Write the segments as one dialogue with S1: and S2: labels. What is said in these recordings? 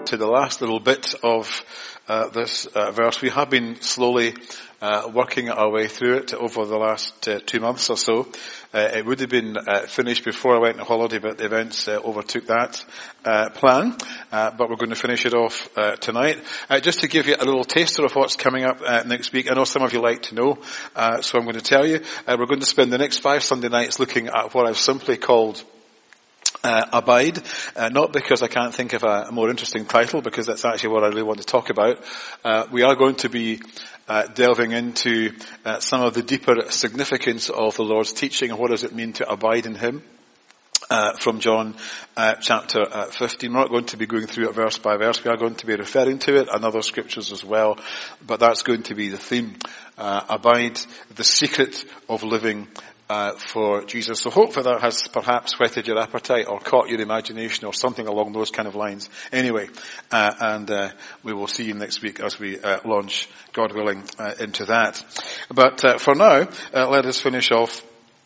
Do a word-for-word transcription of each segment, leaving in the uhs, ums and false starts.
S1: to the last little bit of uh, this uh, verse. We have been slowly uh, working our way through it over the last uh, two months or so. Uh, it would have been uh, finished before I went on holiday, but the events uh, overtook that uh, plan. Uh, but we're going to finish it off uh, tonight. Uh, just to give you a little taster of what's coming up uh, next week. I know some of you like to know, uh, so I'm going to tell you. Uh, we're going to spend the next five Sunday nights looking at what I've simply called Uh, abide, uh, not because I can't think of a, a more interesting title, because that's actually what I really want to talk about. Uh, we are going to be uh, delving into uh, some of the deeper significance of the Lord's teaching and what does it mean to abide in Him. Uh, from John uh, chapter uh, fifteen. We're not going to be going through it verse by verse. We are going to be referring to it and other scriptures as well, but that's going to be the theme. Uh, abide, the secret of living Uh, for Jesus. So hopefully that has perhaps whetted your appetite or caught your imagination or something along those kind of lines. Anyway, uh, and uh, we will see you next week as we uh, launch, God willing, uh, into that. But uh, for now, uh, let us finish off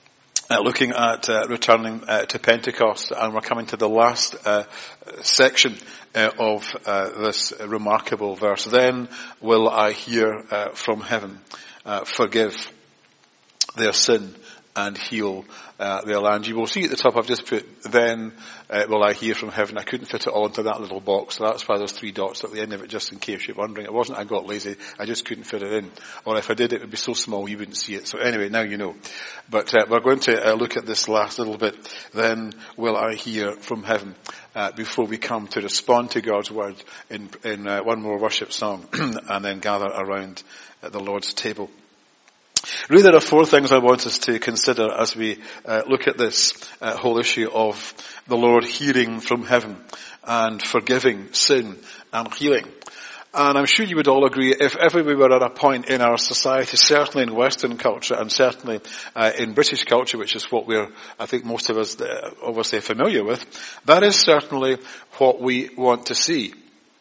S1: uh, looking at uh, returning uh, to Pentecost, and we're coming to the last uh, section uh, of uh, this remarkable verse. Then will I hear uh, from heaven, uh, forgive their sin and heal uh, their land. You will see at the top I've just put, then uh, will I hear from heaven. I couldn't fit it all into that little box, so that's why there's three dots at the end of it, just in case you're wondering. It wasn't I got lazy, I just couldn't fit it in. Or if I did, it would be so small you wouldn't see it. So anyway, now you know. But uh, we're going to uh, look at this last little bit, then will I hear from heaven, uh, before we come to respond to God's word in, in uh, one more worship song, and then gather around at the Lord's table. Really, there are four things I want us to consider as we uh, look at this uh, whole issue of the Lord hearing from heaven and forgiving sin and healing. And I'm sure you would all agree, if ever we were at a point in our society, certainly in Western culture and certainly uh, in British culture, which is what we're, I think most of us uh, obviously familiar with, that is certainly what we want to see.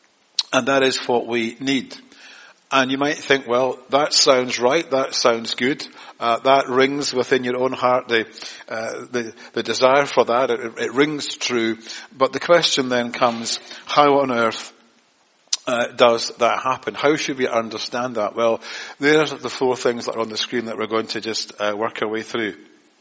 S1: And that is what we need. And you might think, well, that sounds right, that sounds good, uh, that rings within your own heart, the, uh, the, the desire for that, it, it rings true. But the question then comes, how on earth uh, does that happen? How should we understand that? Well, there's the four things that are on the screen that we're going to just uh, work our way through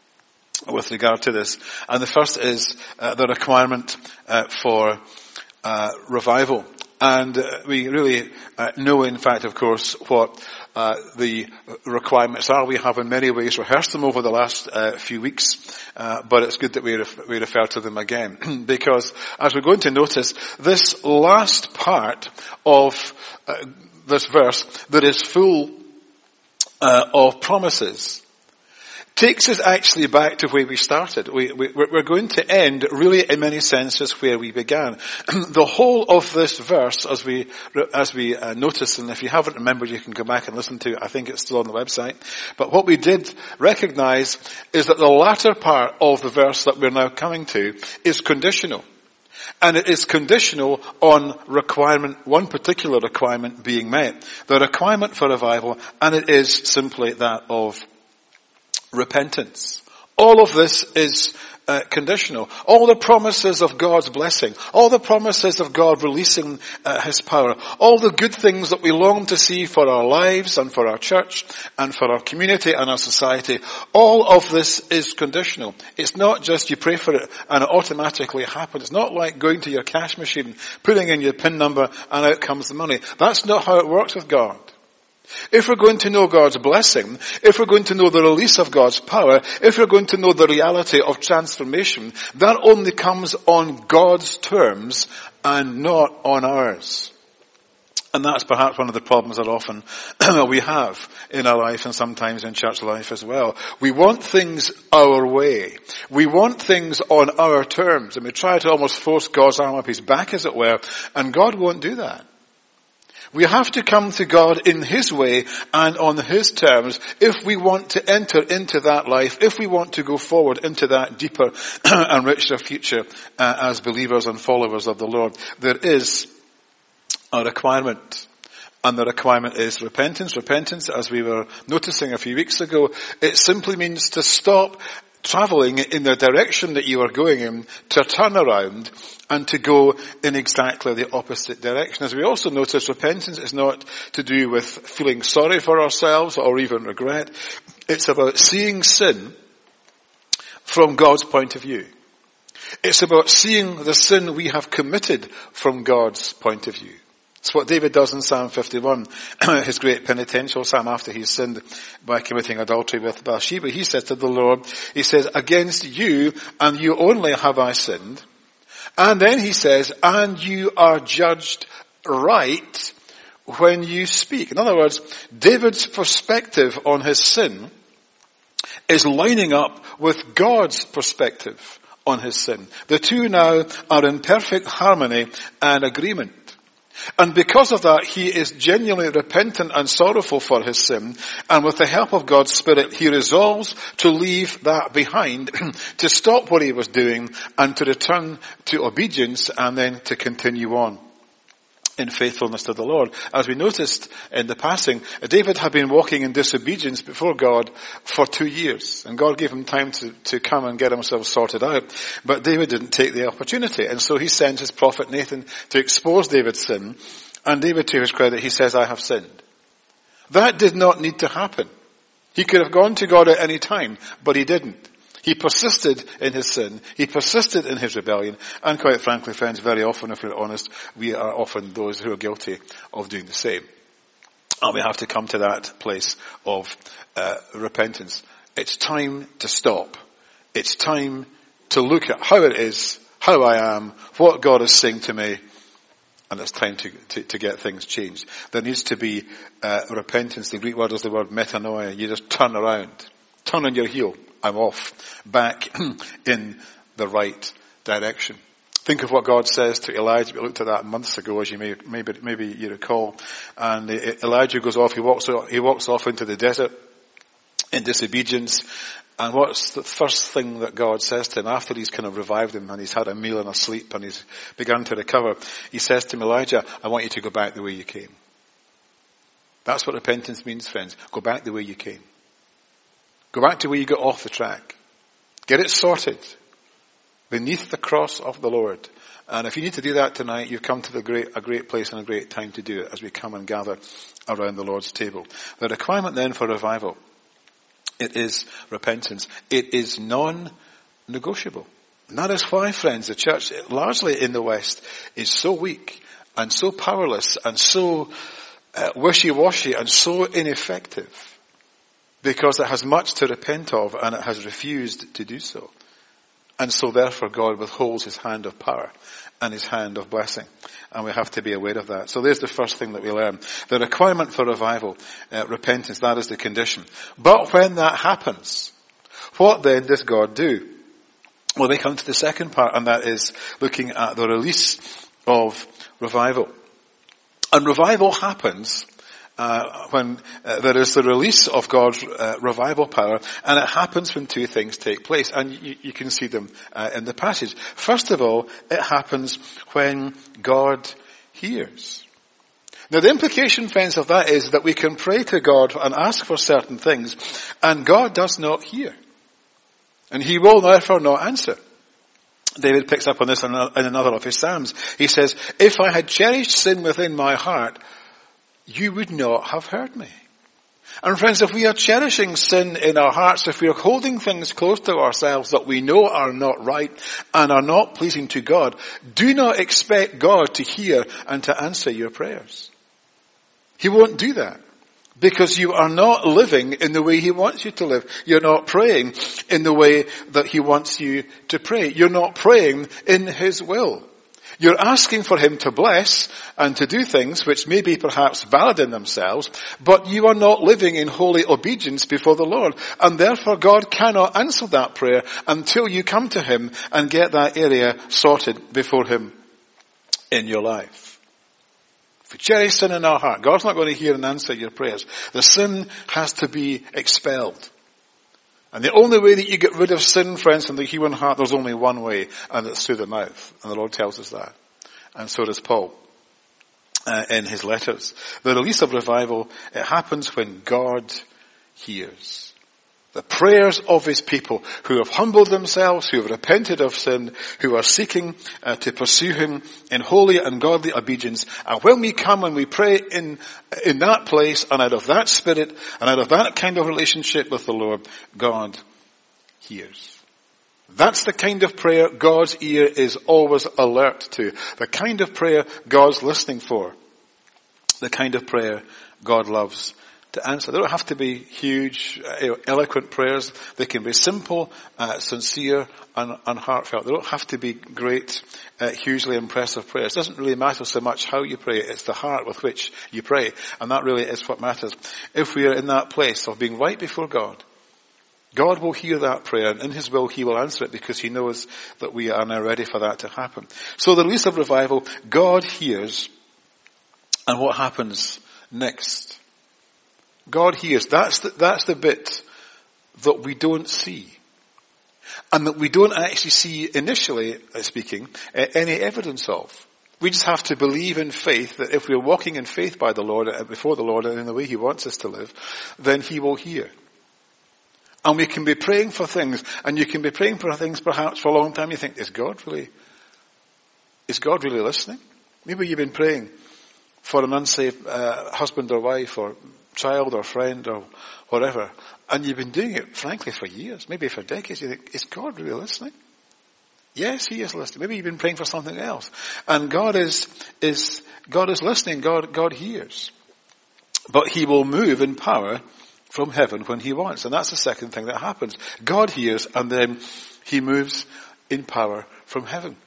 S1: with regard to this. And the first is uh, the requirement uh, for uh, revival. And uh, we really uh, know, in fact, of course, what uh, the requirements are. We have in many ways rehearsed them over the last uh, few weeks, uh, but it's good that we, ref- we refer to them again. Because, as we're going to notice, this last part of uh, this verse that is full uh, of promises takes us actually back to where we started. We, we, we're going to end really in many senses where we began. The whole of this verse, as we, as we uh, noticed, and if you haven't remembered, you can go back and listen to it. I think it's still on the website. But what we did recognize is that the latter part of the verse that we're now coming to is conditional. And it is conditional on requirement, one particular requirement being met. The requirement for revival, and it is simply that of repentance. All of this is uh, conditional. All the promises of God's blessing, all the promises of God releasing uh, His power, all the good things that we long to see for our lives and for our church and for our community and our society, all of this is conditional. It's not just you pray for it and it automatically happens. It's not like going to your cash machine, putting in your PIN number and out comes the money. That's not how it works with God. If we're going to know God's blessing, if we're going to know the release of God's power, if we're going to know the reality of transformation, that only comes on God's terms and not on ours. And that's perhaps one of the problems that often we have in our life and sometimes in church life as well. We want things our way. We want things on our terms, and we try to almost force God's arm up His back, as it were, and God won't do that. We have to come to God in His way and on His terms if we want to enter into that life, if we want to go forward into that deeper and richer future uh, as believers and followers of the Lord. There is a requirement, and the requirement is repentance. Repentance, as we were noticing a few weeks ago, it simply means to stop traveling in the direction that you are going in, to turn around and to go in exactly the opposite direction. As we also notice, repentance is not to do with feeling sorry for ourselves or even regret. It's about seeing sin from God's point of view. It's about seeing the sin we have committed from God's point of view. It's what David does in Psalm fifty-one, his great penitential psalm after he's sinned by committing adultery with Bathsheba. He says to the Lord, he says, against you and you only have I sinned. And then he says, and you are judged right when you speak. In other words, David's perspective on his sin is lining up with God's perspective on his sin. The two now are in perfect harmony and agreement. And because of that, he is genuinely repentant and sorrowful for his sin. And with the help of God's Spirit, he resolves to leave that behind, to stop what he was doing and to return to obedience and then to continue on in faithfulness to the Lord. As we noticed in the passing, David had been walking in disobedience before God for two years. And God gave him time to, to come and get himself sorted out. But David didn't take the opportunity. And so he sends his prophet Nathan to expose David's sin. And David, to his credit, he says, I have sinned. That did not need to happen. He could have gone to God at any time, but he didn't. He persisted in his sin. He persisted in his rebellion. And quite frankly, friends, very often, if we're honest, we are often those who are guilty of doing the same. And we have to come to that place of uh, repentance. It's time to stop. It's time to look at how it is, how I am, what God is saying to me, and it's time to, to, to get things changed. There needs to be uh, repentance. The Greek word is the word metanoia. You just turn around. Turn on your heel. I'm off, back in the right direction. Think of what God says to Elijah. We looked at that months ago, as you may, maybe, maybe you recall. And Elijah goes off, he walks, he walks off into the desert in disobedience. And what's the first thing that God says to him after he's kind of revived him and he's had a meal and a sleep and he's begun to recover? He says to him, Elijah, I want you to go back the way you came. That's what repentance means, friends. Go back the way you came. Go back to where you got off the track. Get it sorted beneath the cross of the Lord. And if you need to do that tonight, you've come to the great, a great place and a great time to do it as we come and gather around the Lord's table. The requirement then for revival, it is repentance. It is non-negotiable. And that is why, friends, the church, largely in the West, is so weak and so powerless and so uh, wishy-washy and so ineffective. Because it has much to repent of and it has refused to do so. And so therefore God withholds his hand of power and his hand of blessing. And we have to be aware of that. So there's the first thing that we learn. The requirement for revival, uh, repentance, that is the condition. But when that happens, what then does God do? Well, we come to the second part, and that is looking at the release of revival. And revival happens Uh, when uh, there is the release of God's uh, revival power, and it happens when two things take place, and you, you can see them uh, in the passage. First of all, it happens when God hears. Now the implication, friends, of that is that we can pray to God and ask for certain things, and God does not hear. And he will therefore not answer. David picks up on this in another of his Psalms. He says, if I had cherished sin within my heart, you would not have heard me. And friends, if we are cherishing sin in our hearts, if we are holding things close to ourselves that we know are not right and are not pleasing to God, do not expect God to hear and to answer your prayers. He won't do that. Because you are not living in the way he wants you to live. You're not praying in the way that he wants you to pray. You're not praying in his will. You're asking for him to bless and to do things which may be perhaps valid in themselves, but you are not living in holy obedience before the Lord. And therefore God cannot answer that prayer until you come to him and get that area sorted before him in your life. If we cherish sin in our heart, God's not going to hear and answer your prayers. The sin has to be expelled. And the only way that you get rid of sin, friends, from the human heart, there's only one way, and it's through the mouth. And the Lord tells us that. And so does Paul uh, in his letters. The release of revival, it happens when God hears. The prayers of his people who have humbled themselves, who have repented of sin, who are seeking uh, to pursue him in holy and godly obedience. And when we come and we pray in, in that place and out of that spirit and out of that kind of relationship with the Lord, God hears. That's the kind of prayer God's ear is always alert to. The kind of prayer God's listening for. The kind of prayer God loves to answer. They don't have to be huge, uh, eloquent prayers. They can be simple, uh, sincere, and, and heartfelt. They don't have to be great, uh, hugely impressive prayers. It doesn't really matter so much how you pray. It's the heart with which you pray. And that really is what matters. If we are in that place of being right before God, God will hear that prayer, and in his will he will answer it because he knows that we are now ready for that to happen. So the release of revival, God hears, and what happens next? God hears. That's the, that's the bit that we don't see. And that we don't actually see, initially speaking, any evidence of. We just have to believe in faith that if we're walking in faith by the Lord, before the Lord, and in the way he wants us to live, then he will hear. And we can be praying for things, and you can be praying for things perhaps for a long time. You think, is God really, is God really listening? Maybe you've been praying for an unsaved uh, husband or wife or child or friend or whatever, and you've been doing it, frankly, for years, maybe for decades. You think, is God really listening? Yes, he is listening. Maybe you've been praying for something else, and God is is God is listening. God God hears, but he will move in power from heaven when he wants. And that's the second thing that happens. God hears, and then he moves in power from heaven.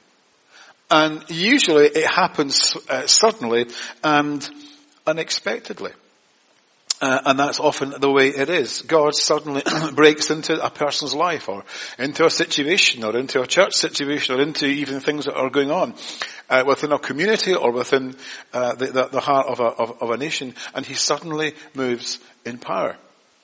S1: And usually it happens uh, suddenly and unexpectedly. Uh, and that's often the way it is. God suddenly breaks into a person's life, or into a situation, or into a church situation, or into even things that are going on uh, within a community, or within uh, the, the, the heart of a, of, of a nation, and he suddenly moves in power.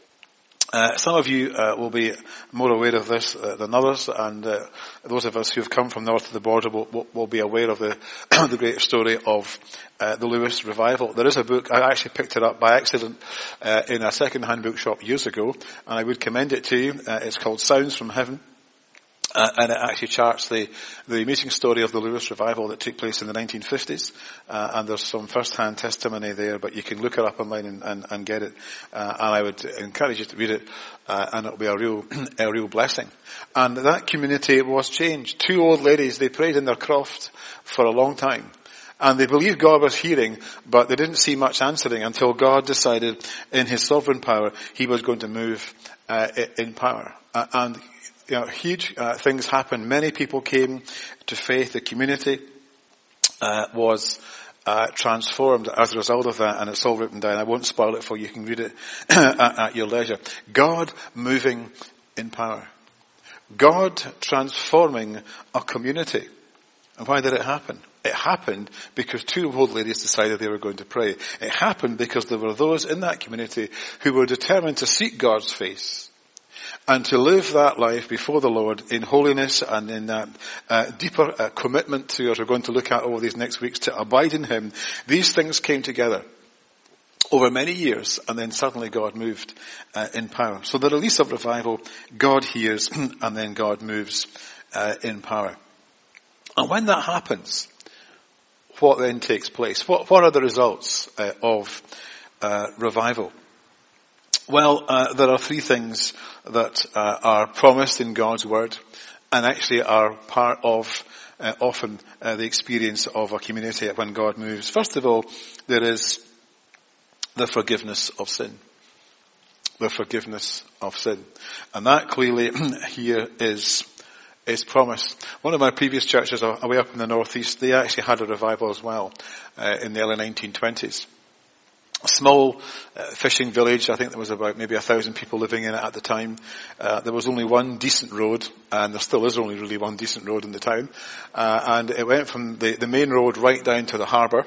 S1: Uh, some of you uh, will be more aware of this uh, than others, and uh, those of us who have come from north of the border will, will, will be aware of the the great story of uh, the Lewis revival. There is a book, I actually picked it up by accident uh, in a second-hand bookshop years ago, and I would commend it to you. Uh, it's called Sounds from Heaven. Uh, and it actually charts the, the amazing story of the Lewis revival that took place in the nineteen fifties. Uh, and there's some first-hand testimony there, but you can look it up online and, and, and get it. Uh, and I would encourage you to read it, uh, and it'll be a real, a real blessing. And that community was changed. Two old ladies, they prayed in their croft for a long time. And they believed God was hearing, but they didn't see much answering until God decided in his sovereign power he was going to move uh, in power. Uh, and You know, huge uh, things happened. Many people came to faith. The community uh, was uh, transformed as a result of that, and it's all written down. I won't spoil it for you. You can read it at, at your leisure. God moving in power. God transforming a community. And why did it happen? It happened because two old ladies decided they were going to pray. It happened because there were those in that community who were determined to seek God's face and to live that life before the Lord in holiness and in that uh, deeper uh, commitment to, as we're going to look at over these next weeks, to abide in him. These things came together over many years, and then suddenly God moved uh, in power. So the release of revival, God hears, and then God moves uh, in power. And when that happens, what then takes place? What, what are the results uh, of uh, revival? Well, uh, there are three things that uh, are promised in God's word, and actually are part of uh, often uh, the experience of a community when God moves. First of all, there is the forgiveness of sin. The forgiveness of sin. And that clearly here is is promised. One of my previous churches away up in the northeast, they actually had a revival as well uh, in the early nineteen twenties. A small uh, fishing village. I think there was about maybe a thousand people living in it at the time. Uh, there was only one decent road, and there still is only really one decent road in the town. Uh, and it went from the, the main road right down to the harbour.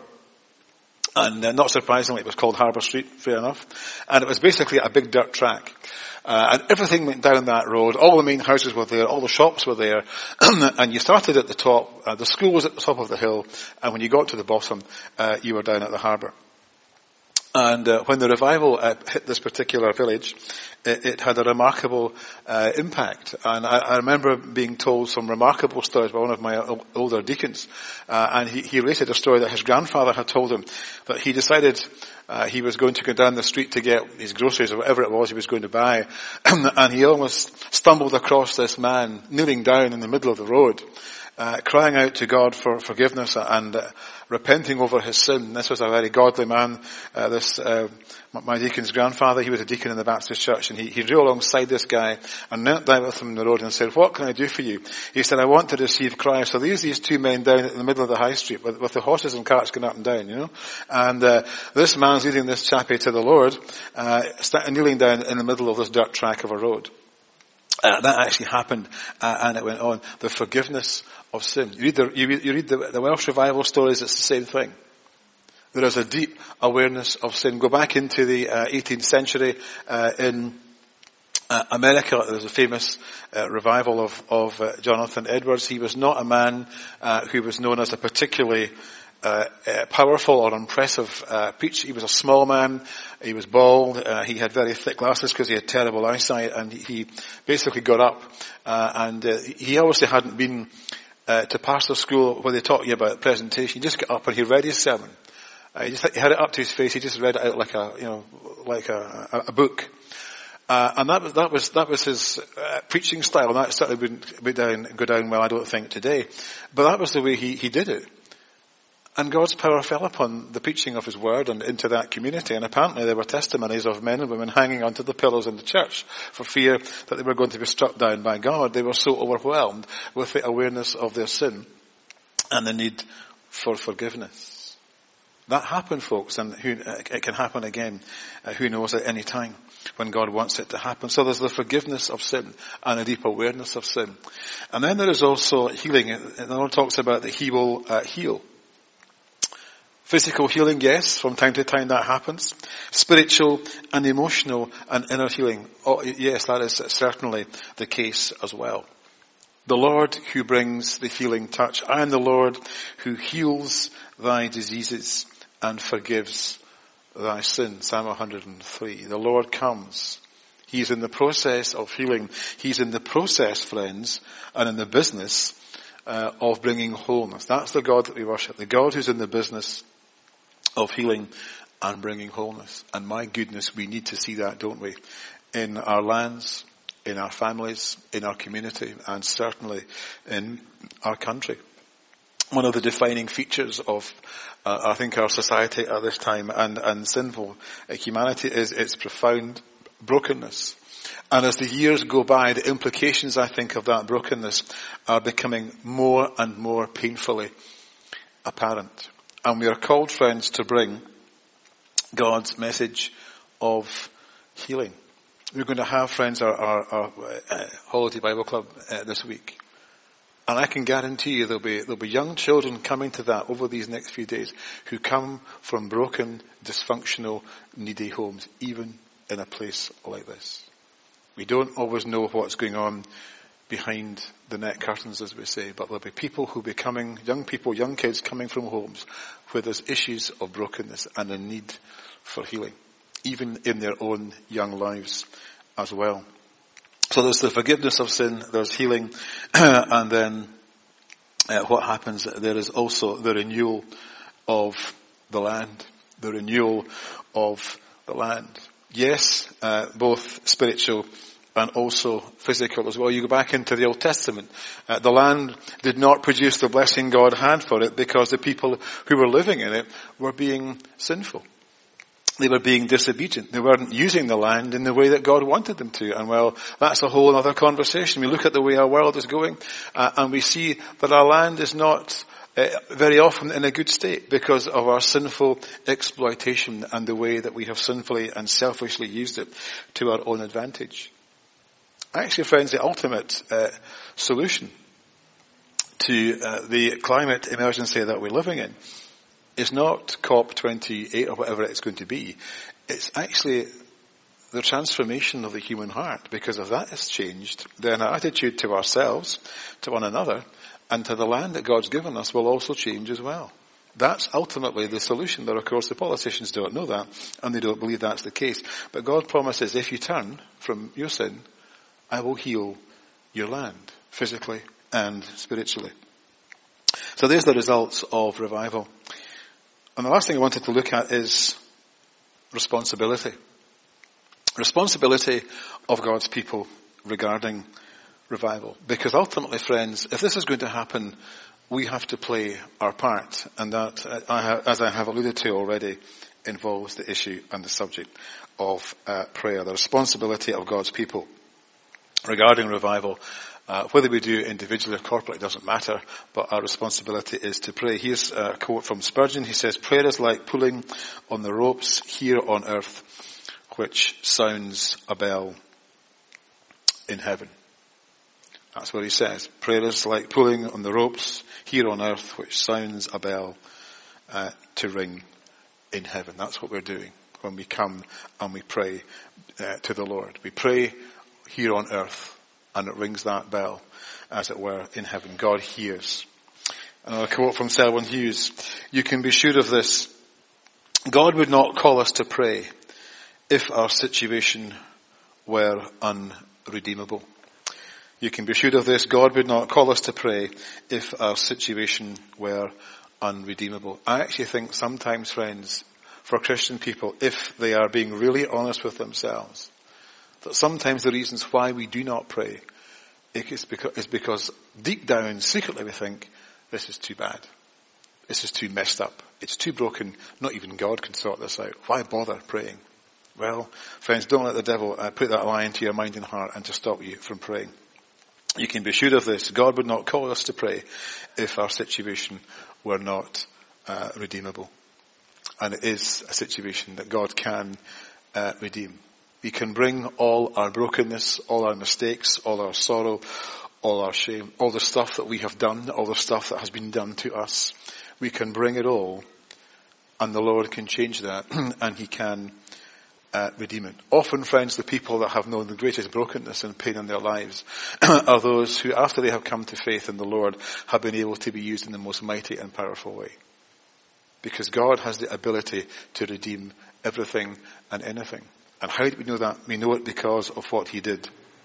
S1: And uh, not surprisingly, it was called Harbour Street, fair enough. And it was basically a big dirt track. Uh, and everything went down that road. All the main houses were there. All the shops were there. And you started at the top. Uh, the school was at the top of the hill. And when you got to the bottom, uh, you were down at the harbour. And uh, when the revival uh, hit this particular village, it, it had a remarkable uh, impact. And I, I remember being told some remarkable stories by one of my o- older deacons. Uh, and he, he related a story that his grandfather had told him, that he decided uh, he was going to go down the street to get his groceries or whatever it was he was going to buy. And he almost stumbled across this man kneeling down in the middle of the road, uh, crying out to God for forgiveness and uh, repenting over his sin. This was a very godly man. Uh, this, uh, my deacon's grandfather, he was a deacon in the Baptist church, and he, he drew alongside this guy and knelt down with him in the road and said, "What can I do for you?" He said, "I want to receive Christ." So these, these two men down in the middle of the high street with, with the horses and carts going up and down, you know. And, uh, this man's leading this chappie to the Lord, uh, kneeling down in the middle of this dirt track of a road. Uh, that actually happened, uh, and it went on. The forgiveness of sin. You read the, you read, you read the, the Welsh revival stories, it's the same thing. There is a deep awareness of sin. Go back into the uh, eighteenth century, uh, in uh, America, there's a famous uh, revival of, of uh, Jonathan Edwards. He was not a man uh, who was known as a particularly Uh, uh, powerful or impressive uh, preach. He was a small man. He was bald. Uh, he had very thick glasses because he had terrible eyesight, and he, he basically got up uh, and uh, he obviously hadn't been uh, to pastor school where they taught you about presentation. He just got up and he read his sermon. Uh, he just he had it up to his face. He just read it out like a you know like a, a, a book. Uh, and that was, that was, that was his, uh, preaching style, and that certainly wouldn't go down, go down well, I don't think, today. But that was the way he, he did it. And God's power fell upon the preaching of his word and into that community. And apparently there were testimonies of men and women hanging onto the pillars in the church for fear that they were going to be struck down by God. They were so overwhelmed with the awareness of their sin and the need for forgiveness. That happened, folks, and who, it can happen again. Uh, who knows at any time when God wants it to happen. So there's the forgiveness of sin and a deep awareness of sin. And then there is also healing. The Lord talks about that he will uh, heal. Physical healing, yes, from time to time that happens. Spiritual and emotional and inner healing, oh, yes, that is certainly the case as well. The Lord who brings the healing touch. I am the Lord who heals thy diseases and forgives thy sin. Psalm one hundred three. The Lord comes. He's in the process of healing. He's in the process, friends, and in the business uh, of bringing wholeness. That's the God that we worship. The God who's in the business of healing and bringing wholeness. And my goodness, we need to see that, don't we? In our lands, in our families, in our community, and certainly in our country. One of the defining features of, uh, I think, our society at this time and, and sinful humanity is its profound brokenness. And as the years go by, the implications, I think, of that brokenness are becoming more and more painfully apparent. And we are called, friends, to bring God's message of healing. We're going to have, friends, our, our, our uh, Holiday Bible Club uh, this week. And I can guarantee you there'll be, there'll be young children coming to that over these next few days who come from broken, dysfunctional, needy homes, even in a place like this. We don't always know what's going on behind the net curtains, as we say, but there'll be people who'll be coming, young people, young kids coming from homes where there's issues of brokenness and a need for healing, even in their own young lives as well. So there's the forgiveness of sin, there's healing, and then uh, what happens, there is also the renewal of the land, the renewal of the land. Yes, uh, both spiritual and also physical as well. You go back into the Old Testament. Uh, the land did not produce the blessing God had for it because the people who were living in it were being sinful. They were being disobedient. They weren't using the land in the way that God wanted them to. And well, that's a whole other conversation. We look at the way our world is going uh, and we see that our land is not uh, very often in a good state because of our sinful exploitation and the way that we have sinfully and selfishly used it to our own advantage. Actually, friends, the ultimate uh, solution to uh, the climate emergency that we're living in is not COP twenty-eight or whatever it's going to be. It's actually the transformation of the human heart, because if that is changed, then our attitude to ourselves, to one another, and to the land that God's given us will also change as well. That's ultimately the solution. But of course the politicians don't know that, and they don't believe that's the case. But God promises, if you turn from your sin, I will heal your land, physically and spiritually. So there's the results of revival. And the last thing I wanted to look at is responsibility. Responsibility of God's people regarding revival. Because ultimately, friends, if this is going to happen, we have to play our part. And that, as I have alluded to already, involves the issue and the subject of uh, prayer. The responsibility of God's people regarding revival. Uh, whether we do it individually or corporately, it doesn't matter, but our responsibility is to pray. Here's a quote from Spurgeon. He says, prayer is like pulling on the ropes here on earth, which sounds a bell in heaven. That's what he says. Prayer is like pulling on the ropes here on earth, which sounds a bell uh, to ring in heaven. That's what we're doing when we come and we pray uh, to the Lord. We pray here on earth, and it rings that bell, as it were, in heaven. God hears. Another quote from Selwyn Hughes. You can be sure of this. God would not call us to pray if our situation were unredeemable. You can be sure of this. God would not call us to pray if our situation were unredeemable. I actually think sometimes, friends, for Christian people, if they are being really honest with themselves, that sometimes the reasons why we do not pray is because, is because deep down, secretly we think, this is too bad. This is too messed up. It's too broken. Not even God can sort this out. Why bother praying? Well, friends, don't let the devil uh, put that lie into your mind and heart and to stop you from praying. You can be sure of this. God would not call us to pray if our situation were not uh, redeemable. And it is a situation that God can uh, redeem. We can bring all our brokenness, all our mistakes, all our sorrow, all our shame, all the stuff that we have done, all the stuff that has been done to us. We can bring it all, and the Lord can change that, and He can uh, redeem it. Often, friends, the people that have known the greatest brokenness and pain in their lives are those who, after they have come to faith in the Lord, have been able to be used in the most mighty and powerful way. Because God has the ability to redeem everything and anything. And how do we know that? We know it because of what He did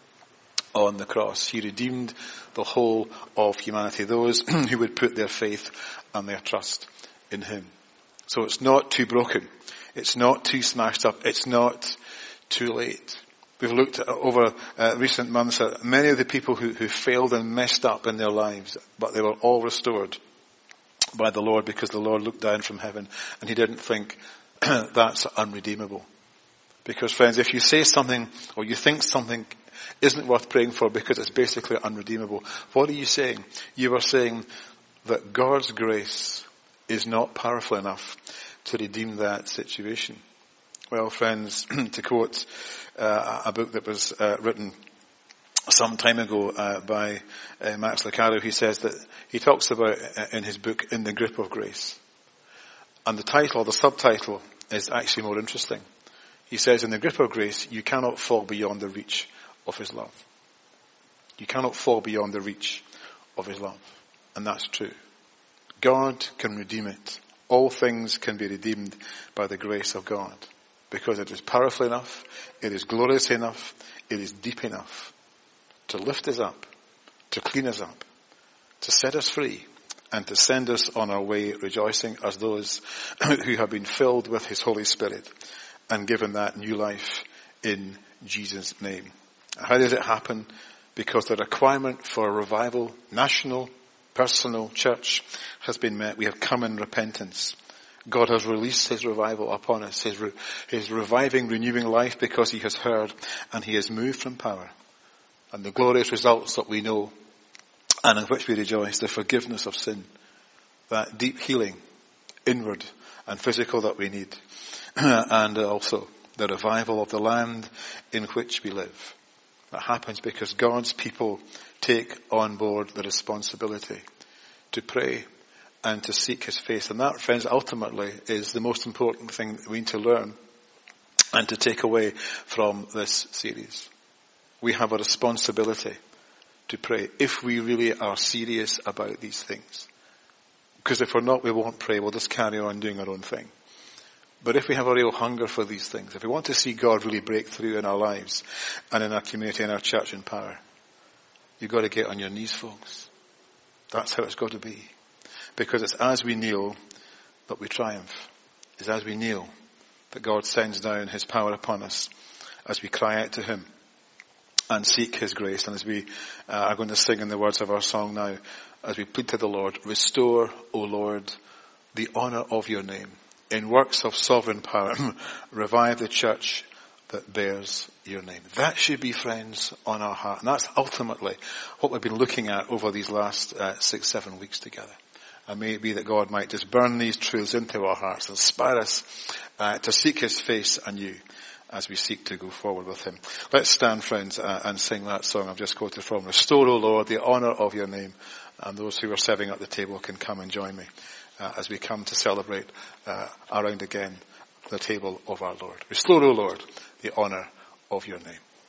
S1: on the cross. He redeemed the whole of humanity, those who would put their faith and their trust in Him. So it's not too broken. It's not too smashed up. It's not too late. We've looked at, over uh, recent months at many of the people who, who failed and messed up in their lives, but they were all restored by the Lord because the Lord looked down from heaven and He didn't think that's unredeemable. Because, friends, if you say something or you think something isn't worth praying for because it's basically unredeemable, what are you saying? You are saying that God's grace is not powerful enough to redeem that situation. Well, friends, to quote uh, a book that was uh, written some time ago uh, by uh, Max Lucado, he says that he talks about uh, in his book, In the Grip of Grace. And the title, or the subtitle, is actually more interesting. He says, in the grip of grace, you cannot fall beyond the reach of His love. You cannot fall beyond the reach of His love. And that's true. God can redeem it. All things can be redeemed by the grace of God. Because it is powerful enough, it is glorious enough, it is deep enough to lift us up, to clean us up, to set us free, and to send us on our way rejoicing as those who have been filled with His Holy Spirit and given that new life in Jesus' name. How does it happen? Because the requirement for a revival, national, personal, church, has been met. We have come in repentance. God has released His revival upon us, His, re- His reviving, renewing life, because He has heard and He has moved from power. And the glorious results that we know and in which we rejoice, the forgiveness of sin, that deep healing, inward and physical, that we need. And also the revival of the land in which we live. That happens because God's people take on board the responsibility to pray and to seek His face. And that, friends, ultimately is the most important thing that we need to learn and to take away from this series. We have a responsibility to pray if we really are serious about these things. Because if we're not, we won't pray. We'll just carry on doing our own thing. But if we have a real hunger for these things, if we want to see God really break through in our lives and in our community and our church in power, you've got to get on your knees, folks. That's how it's got to be. Because it's as we kneel that we triumph. It's as we kneel that God sends down his power upon us as we cry out to him and seek his grace. And as we uh, are going to sing in the words of our song now, as we plead to the Lord, restore, O Lord, the honour of your name. In works of sovereign power, revive the church that bears your name. That should be, friends, on our heart. And that's ultimately what we've been looking at over these last uh, six, seven weeks together. And may it be that God might just burn these truths into our hearts, inspire us uh, to seek his face anew as we seek to go forward with him. Let's stand, friends, uh, and sing that song I've just quoted from. Restore, O Lord, the honour of your name. And those who are serving at the table can come and join me uh, as we come to celebrate uh, around again the table of our Lord. Restore, O Lord, the honour of your name.